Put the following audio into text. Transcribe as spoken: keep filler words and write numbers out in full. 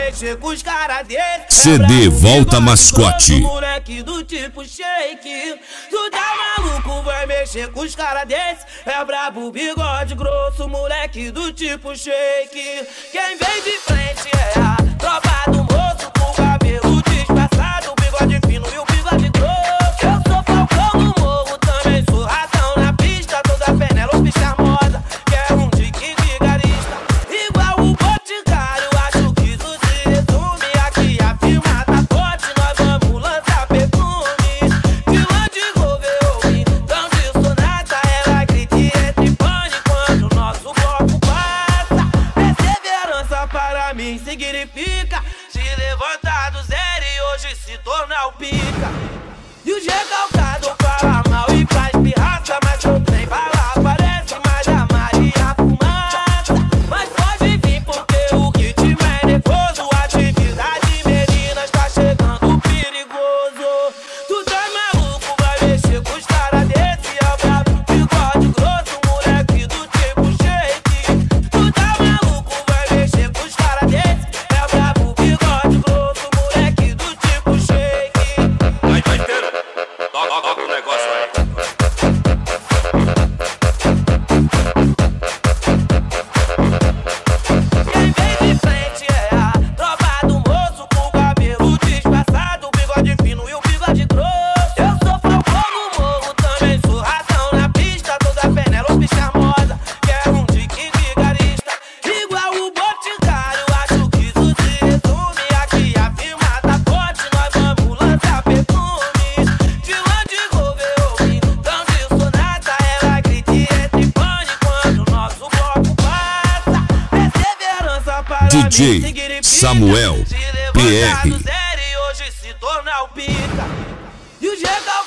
mexer com os caras desse. C D Volta Mascote. Moleque do tipo shake. Tu tá maluco, vai mexer com os caras desse. É brabo, bigode grosso, moleque do tipo shake. Quem vem de frente é a tropa do moço com cabelo disfarçado, bigode fino e o bigode grosso. Eu sou Falcão no morro, também sou ratão na pista. Toda Penélope charmosa, quer um dique vigarista. Igual o Boticário, acho que isso se resume. Aqui a firma tá forte, nós vamos lançar perfume. De Land Rover, então de sonata, ela grita e entra em pane quando o nosso bloco passa. Perseverança para mim significa se levantar do zero e hoje se tornar o pica. E o recalcado fala mal e faz pirraça, mas o trem bala aparece mais a Maria fumaça. Mas pode vir porque o ritmo é nervoso, atividade meninas tá chegando perigoso. Tu tá maluco, vai mexer com os caras desse. É o brabo, bigode grosso, moleque do tipo shake. Tu tá maluco, vai mexer com os caras desse. É o brabo, bigode grosso, moleque do tipo shake. Vai, vai, inteiro. Toca, toca o negócio aí. Quem vem de frente é a tropa do moço com cabelo disfarçado, bigode fino e o bigode grosso. Eu sou Falcão no morro, também sou ratão na pista. Toda Penélope charmosa, quer um dique vigarista. Igual o Boticário, acho que isso se resume. Aqui a firma tá forte, nós vamos lançar perfume. De Land Rover, então de sonata, ela grita e entra em pane quando o nosso bloco passa. Perseverança para D J mim significa Samuel se levantar P R. do zero e hoje se tornar o pica. E o G